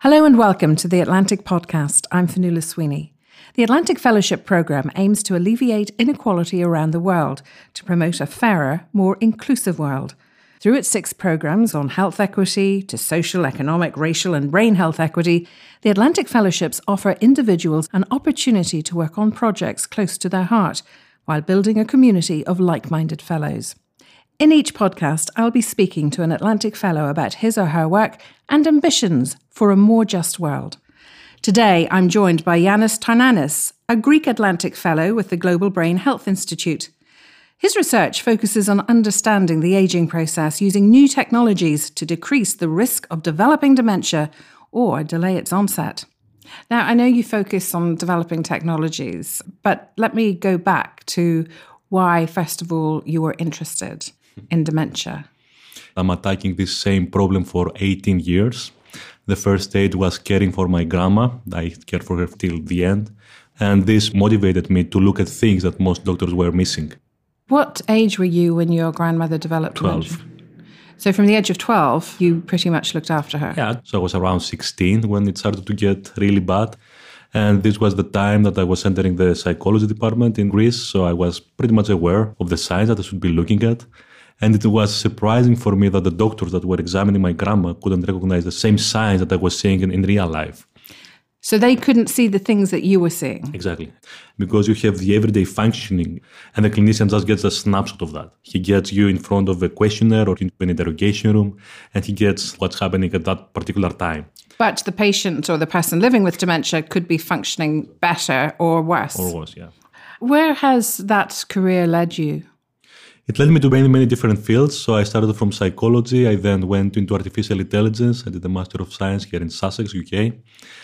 Hello and welcome to the Atlantic Podcast. I'm Fionnuala Sweeney. The Atlantic Fellowship Programme aims to alleviate inequality around the world to promote a fairer, more inclusive world. Through its 6 programmes on health equity to social, economic, racial and brain health equity, the Atlantic Fellowships offer individuals an opportunity to work on projects close to their heart while building a community of like-minded fellows. In each podcast, I'll be speaking to an Atlantic Fellow about his or her work and ambitions for a more just world. Today, I'm joined by Yannis Tarnanis, a Greek Atlantic Fellow with the Global Brain Health Institute. His research focuses on understanding the ageing process using new technologies to decrease the risk of developing dementia or delay its onset. Now, I know you focus on developing technologies, but let me go back to why, first of all, you were interested in dementia. I'm attacking this same problem for 18 years. The first stage was caring for my grandma. I cared for her till the end. And this motivated me to look at things that most doctors were missing. What age were you when your grandmother developed 12. dementia? So from the age of 12, you pretty much looked after her? Yeah, so I was around 16 when it started to get really bad. And this was the time that I was entering the psychology department in Greece. So I was pretty much aware of the signs that I should be looking at. And it was surprising for me that the doctors that were examining my grandma couldn't recognize the same signs that I was seeing in real life. So they couldn't see the things that you were seeing? Exactly. Because you have the everyday functioning and the clinician just gets a snapshot of that. He gets you in front of a questionnaire or into an interrogation room and he gets what's happening at that particular time. But the patient or the person living with dementia could be functioning better or worse. Or worse, yeah. Where has that career led you? It led me to many different fields. So I started from psychology. I then went into artificial intelligence. I did a Master of Science here in Sussex, UK.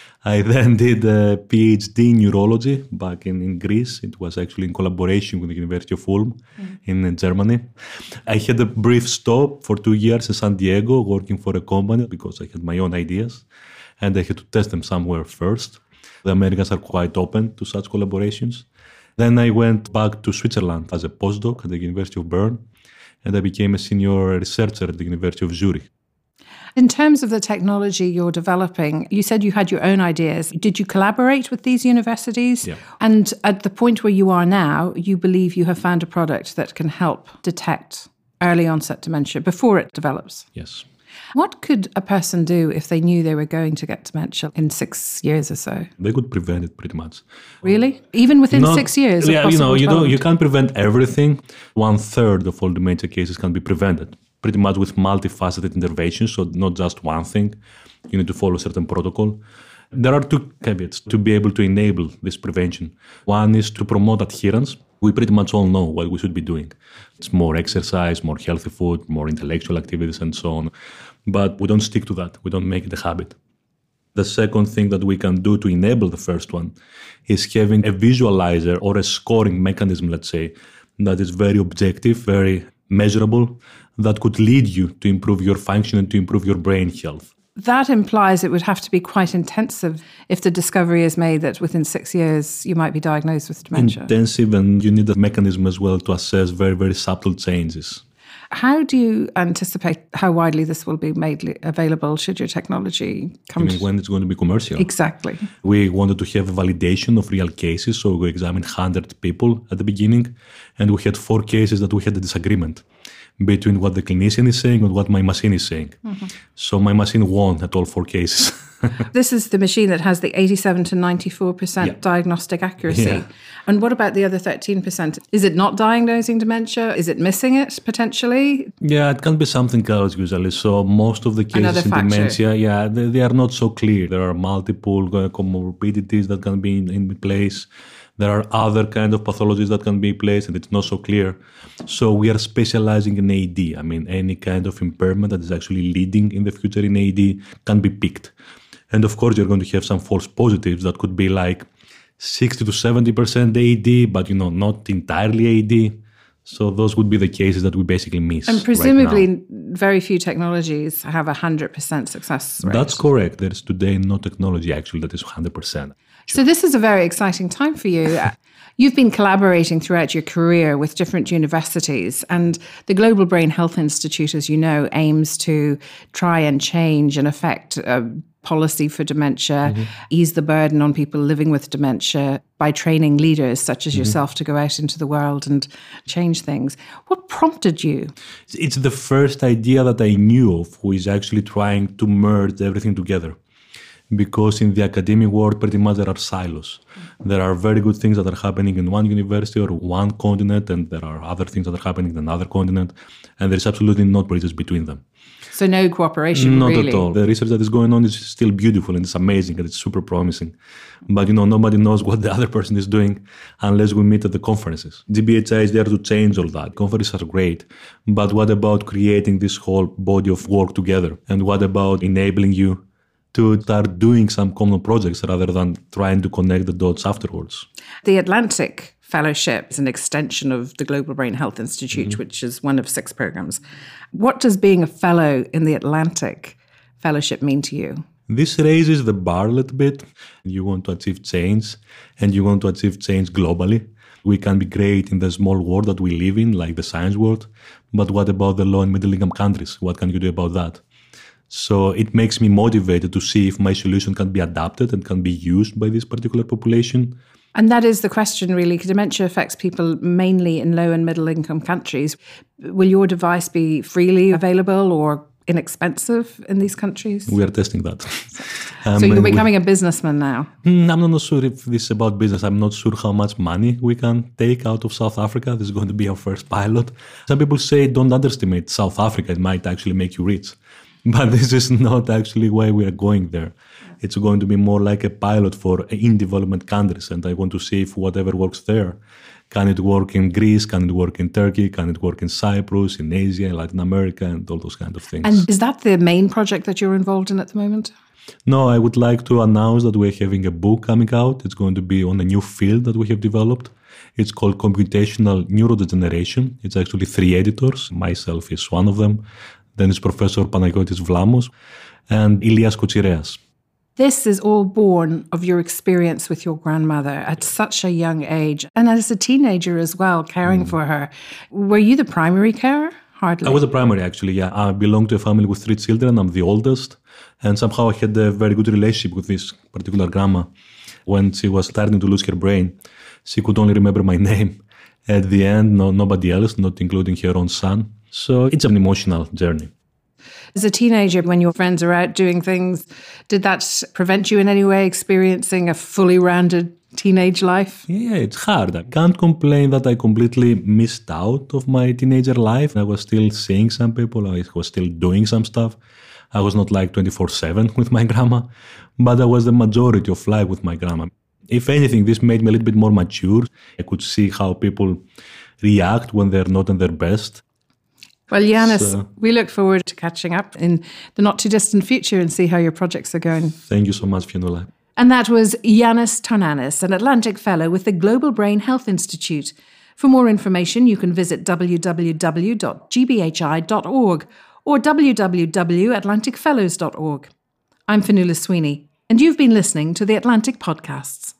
I then did a PhD in neurology back in Greece. It was actually in collaboration with the University of Ulm in Germany. I had a brief stop for 2 years in San Diego working for a company because I had my own ideas and I had to test them somewhere first. The Americans are quite open to such collaborations. Then I went back to Switzerland as a postdoc at the University of Bern, and I became a senior researcher at the University of Zurich. In terms of the technology you're developing, you said you had your own ideas. Did you collaborate with these universities? Yeah. And at the point where you are now, you believe you have found a product that can help detect early onset dementia before it develops? Yes. What could a person do if they knew they were going to get dementia in 6 years or so? They could prevent it pretty much. Really? Even within 6 years? Yeah, you can't prevent everything. 1/3 of all dementia cases can be prevented, pretty much with multifaceted interventions, so not just one thing. You need to follow a certain protocol. There are 2 caveats to be able to enable this prevention. One is to promote adherence. We pretty much all know what we should be doing. It's more exercise, more healthy food, more intellectual activities and so on. But we don't stick to that. We don't make it a habit. The second thing that we can do to enable the first one is having a visualizer or a scoring mechanism, let's say, that is very objective, very measurable, that could lead you to improve your function and to improve your brain health. That implies it would have to be quite intensive if the discovery is made that within 6 years you might be diagnosed with dementia. Intensive, and you need a mechanism as well to assess very subtle changes. How do you anticipate how widely this will be made available should your technology come You mean when it's going to be commercial? Exactly. We wanted to have a validation of real cases, so we examined 100 people at the beginning, and we had 4 cases that we had a disagreement between what the clinician is saying and what my machine is saying. Mm-hmm. So my machine won at all 4 cases. This is the machine that has the 87 to 94% diagnostic accuracy. Yeah. And what about the other 13%? Is it not diagnosing dementia? Is it missing it potentially? Yeah, it can be something else usually. So most of the cases in dementia, they are not so clear. There are multiple comorbidities that can be in place. There are other kind of pathologies that can be in place and it's not so clear. So we are specializing in AD. I mean, any kind of impairment that is actually leading in the future in AD can be picked. And of course, you're going to have some false positives that could be like 60 to 70% AD, but not entirely AD. So those would be the cases that we basically miss. And presumably very few technologies have 100% success rate. That's correct. There is today no technology actually that is 100%. So this is a very exciting time for you. You've been collaborating throughout your career with different universities, and the Global Brain Health Institute, as you know, aims to try and change and affect policy for dementia, ease the burden on people living with dementia by training leaders such as yourself to go out into the world and change things. What prompted you? It's the first idea that I knew of who is actually trying to merge everything together. Because in the academic world, pretty much there are silos. There are very good things that are happening in one university or one continent, and there are other things that are happening in another continent, and there is absolutely no bridges between them. So no cooperation, Not really? at all. The research that is going on is still beautiful and it's amazing and it's super promising. But, nobody knows what the other person is doing unless we meet at the conferences. GBHI is there to change all that. Conferences are great. But what about creating this whole body of work together? And what about enabling you to start doing some common projects rather than trying to connect the dots afterwards? The Atlantic Fellowship is an extension of the Global Brain Health Institute, which is one of 6 programs. What does being a fellow in the Atlantic Fellowship mean to you? This raises the bar a little bit. You want to achieve change, and you want to achieve change globally. We can be great in the small world that we live in, like the science world, but what about the low and middle income countries? What can you do about that? So it makes me motivated to see if my solution can be adapted and can be used by this particular population. And that is the question, really. Dementia affects people mainly in low and middle income countries. Will your device be freely available or inexpensive in these countries? We are testing that. So you're becoming a businessman now? I'm not sure if this is about business. I'm not sure how much money we can take out of South Africa. This is going to be our first pilot. Some people say don't underestimate South Africa. It might actually make you rich. But this is not actually why we are going there. It's going to be more like a pilot for in development countries. And I want to see if whatever works there, can it work in Greece, can it work in Turkey, can it work in Cyprus, in Asia, in Latin America, and all those kind of things. And is that the main project that you're involved in at the moment? No, I would like to announce that we're having a book coming out. It's going to be on a new field that we have developed. It's called Computational Neurodegeneration. It's actually 3 editors. Myself is one of them. Then it's Professor Panagiotis Vlamos and Ilias Kotsireas. This is all born of your experience with your grandmother at such a young age, and as a teenager as well, caring for her. Were you the primary carer? Hardly. I was the primary, actually, yeah. I belong to a family with 3 children. I'm the oldest. And somehow I had a very good relationship with this particular grandma. When she was starting to lose her brain, she could only remember my name. At the end, nobody else, not including her own son. So it's an emotional journey. As a teenager, when your friends are out doing things, did that prevent you in any way experiencing a fully rounded teenage life? Yeah, it's hard. I can't complain that I completely missed out of my teenager life. I was still seeing some people. I was still doing some stuff. I was not like 24/7 with my grandma, but I was the majority of life with my grandma. If anything, this made me a little bit more mature. I could see how people react when they're not at their best. Well, Yanis, we look forward to catching up in the not-too-distant future and see how your projects are going. Thank you so much, Fionnuala. And that was Yanis Tarnanis, an Atlantic Fellow with the Global Brain Health Institute. For more information, you can visit www.gbhi.org or www.atlanticfellows.org. I'm Fionnuala Sweeney, and you've been listening to the Atlantic Podcasts.